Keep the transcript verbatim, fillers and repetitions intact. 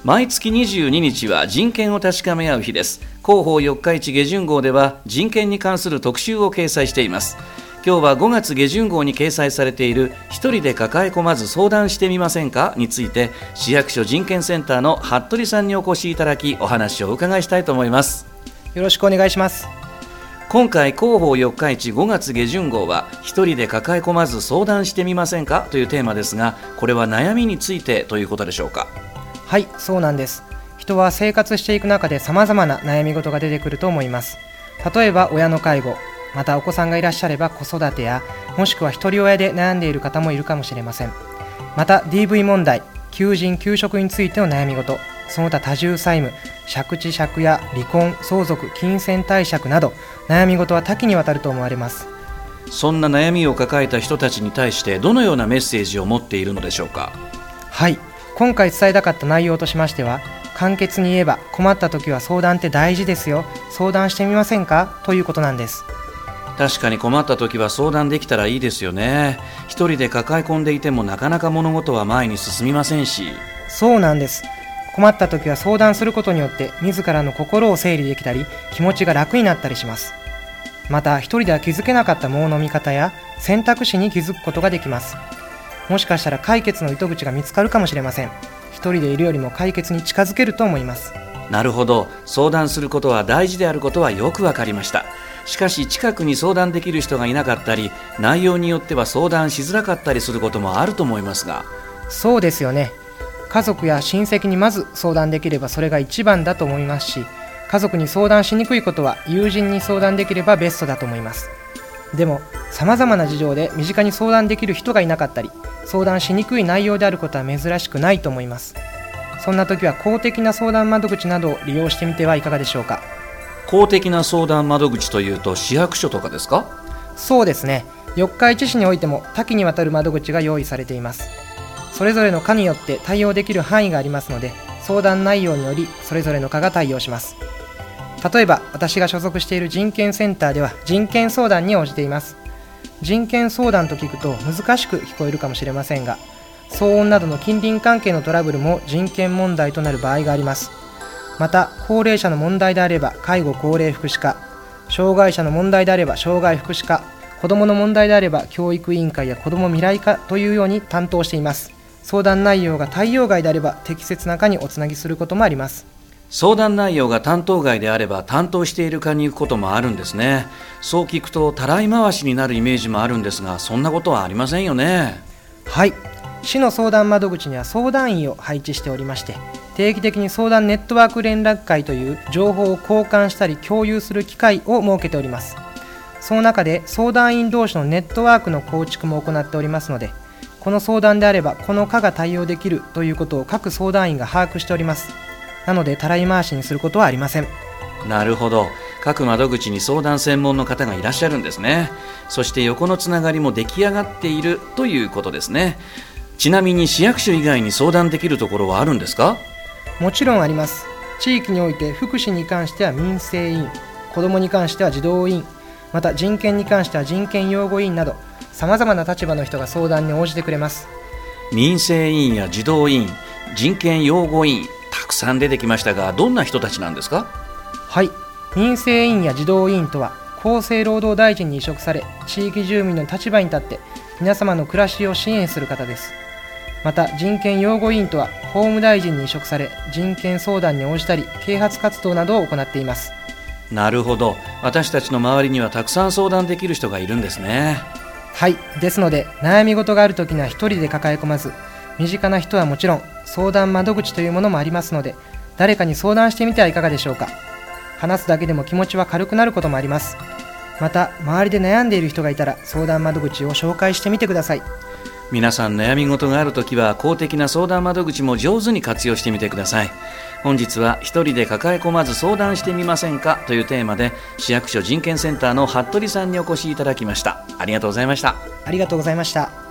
毎月にじゅうににちは人権を確かめ合う日です。広報四日市下旬号では人権に関する特集を掲載しています。今日はごがつ下旬号に掲載されている一人で抱え込まず相談してみませんかについて、市役所人権センターの服部さんにお越しいただき、お話をお伺いしたいと思います。 よろしくお願いします。 今回広報四日市ごがつ下旬号は一人で抱え込まず相談してみませんかというテーマですが、これは悩みについてということでしょうか？ はい、そうなんです。人は生活していく中で様々な悩み事が出てくると思います。例えば親の介護、またお子さんがいらっしゃれば子育てや、もしくは一人親で悩んでいる方もいるかもしれません。また ディーブイ 問題、求人・求職についての悩み事、その他多重債務、借地借家、離婚、相続、金銭貸借など悩み事は多岐にわたると思われます。 そんな悩みを抱えた人たちに対してどのようなメッセージを持っているのでしょうか？ はい、今回伝えたかった内容としましては、簡潔に言えば困った時は相談って大事ですよ、相談してみませんかということなんです。 確かに困った時は相談できたらいいですよね。一人で抱え込んでいてもなかなか物事は前に進みませんし。 そうなんです。困った時は相談することによって自らの心を整理できたり、気持ちが楽になったりします。また一人では気づけなかったものの見方や選択肢に気づくことができます。もしかしたら解決の糸口が見つかるかもしれません。一人でいるよりも解決に近づけると思います。 なるほど、相談することは大事であることはよくわかりました。しかし近くに相談できる人がいなかったり、内容によっては相談しづらかったりすることもあると思いますが。 そうですよね。家族や親戚にまず相談できればそれが一番だと思いますし、家族に相談しにくいことは友人に相談できればベストだと思います。でも様々な事情で身近に相談できる人がいなかったり、相談しにくい内容であることは珍しくないと思います。そんな時は公的な相談窓口などを利用してみてはいかがでしょうか？ 公的な相談窓口というと市役所とかですか？ そうですね。四日市市においても多岐にわたる窓口が用意されています。それぞれの課によって対応できる範囲がありますので、相談内容によりそれぞれの課が対応します。例えば私が所属している人権センターでは人権相談に応じています。人権相談と聞くと難しく聞こえるかもしれませんが、騒音などの近隣関係のトラブルも人権問題となる場合があります。また高齢者の問題であれば介護高齢福祉課、障害者の問題であれば障害福祉課、子どもの問題であれば教育委員会や子ども未来課というように担当しています。相談内容が対応外であれば適切な課におつなぎすることもあります。 相談内容が担当外であれば担当している課に行くこともあるんですね。そう聞くとたらい回しになるイメージもあるんですが、そんなことはありませんよね？ はい、市の相談窓口には相談員を配置しておりまして、定期的に相談ネットワーク連絡会という情報を交換したり共有する機会を設けております。その中で相談員同士のネットワークの構築も行っておりますので、この相談であればこの課が対応できるということを各相談員が把握しております。なのでたらい回しにすることはありません。 なるほど、各窓口に相談専門の方がいらっしゃるんですね。そして横のつながりも出来上がっているということですね。ちなみに市役所以外に相談できるところはあるんですか？ もちろんあります。地域において福祉に関しては民生委員、子どもに関しては児童委員、また人権に関しては人権擁護委員など様々な立場の人が相談に応じてくれます。 民生委員や児童委員、人権擁護委員、たくさん出てきましたが、どんな人たちなんですか？ はい、民生委員や児童委員とは厚生労働大臣に委嘱され、地域住民の立場に立って皆様の暮らしを支援する方です。また人権擁護委員とは法務大臣に委嘱され、人権相談に応じたり啓発活動などを行っています。 なるほど、私たちの周りにはたくさん相談できる人がいるんですね。 はい、ですので悩み事があるときには一人で抱え込まず、身近な人はもちろん相談窓口というものもありますので、誰かに相談してみてはいかがでしょうか？話すだけでも気持ちは軽くなることもあります。また周りで悩んでいる人がいたら相談窓口を紹介してみてください。 皆さん悩み事があるときは公的な相談窓口も上手に活用してみてください。本日は一人で抱え込まず相談してみませんかというテーマで、市役所人権センターの服部さんにお越しいただきました。ありがとうございました。 ありがとうございました。